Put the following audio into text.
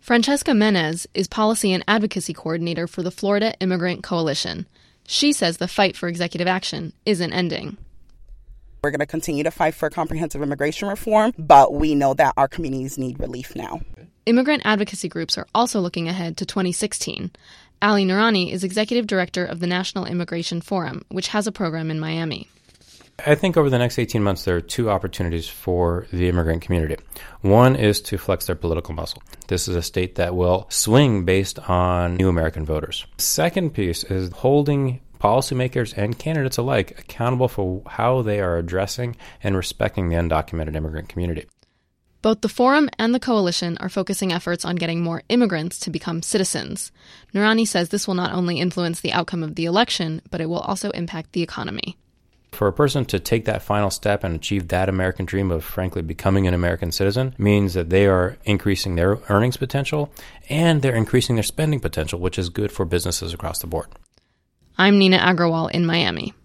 Francesca Menez is Policy and Advocacy Coordinator for the Florida Immigrant Coalition. She says the fight for executive action isn't ending. We're going to continue to fight for comprehensive immigration reform, but we know that our communities need relief now. Immigrant advocacy groups are also looking ahead to 2016. Ali Noorani is Executive Director of the National Immigration Forum, which has a program in Miami. I think over the next 18 months, there are two opportunities for the immigrant community. One is to flex their political muscle. This is a state that will swing based on new American voters. Second piece is holding policymakers and candidates alike accountable for how they are addressing and respecting the undocumented immigrant community. Both the Forum and the Coalition are focusing efforts on getting more immigrants to become citizens. Noorani says this will not only influence the outcome of the election, but it will also impact the economy. For a person to take that final step and achieve that American dream of, frankly, becoming an American citizen means that they are increasing their earnings potential and they're increasing their spending potential, which is good for businesses across the board. I'm Nina Agrawal in Miami.